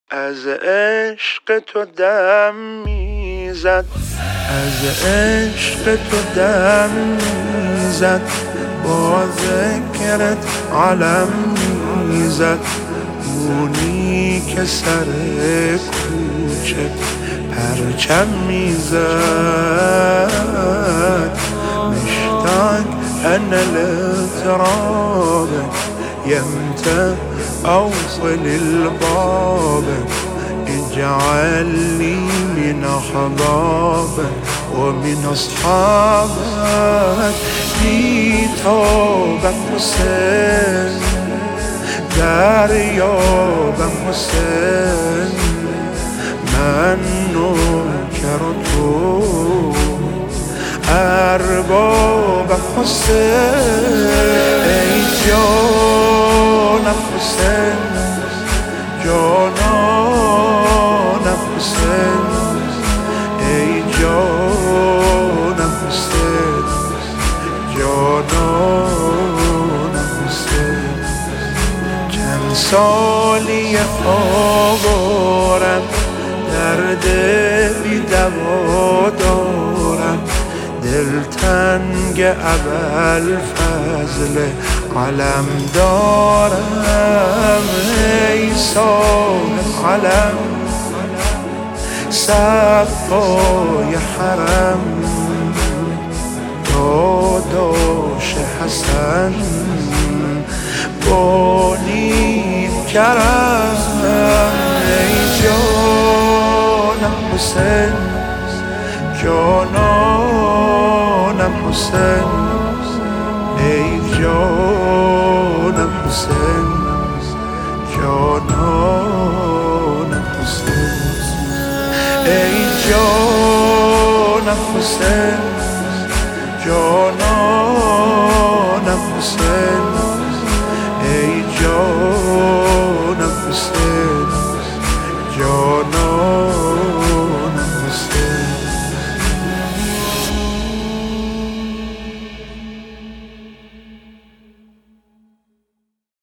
از عشق تو دم میزد، از عشق تو دم میزد، با ذکرت علم میزد. اونی که سر کوچه پرچم میزد، مشتاق أنا لترابك يمتى أوصل البابك. اجعلني من أحبابك ومن أصحابك. بیتابم حسین، دریابم حسین، من نوکر تو اربابم حسین. ای جانم حسین، جانانم حسین، ای جانم حسین، جانانم حسین. چند سالی آوارم، درد بی دوا دارم، دلتنگ ابوالفضل علم دارم. ای صاحب علم، صفای حرم، داداش حسن با نیم کرم. ای جانم حسین، جانانم حسین، ای جانم حسین، جانانم حسین، ای جانم حسین، جانانم حسین.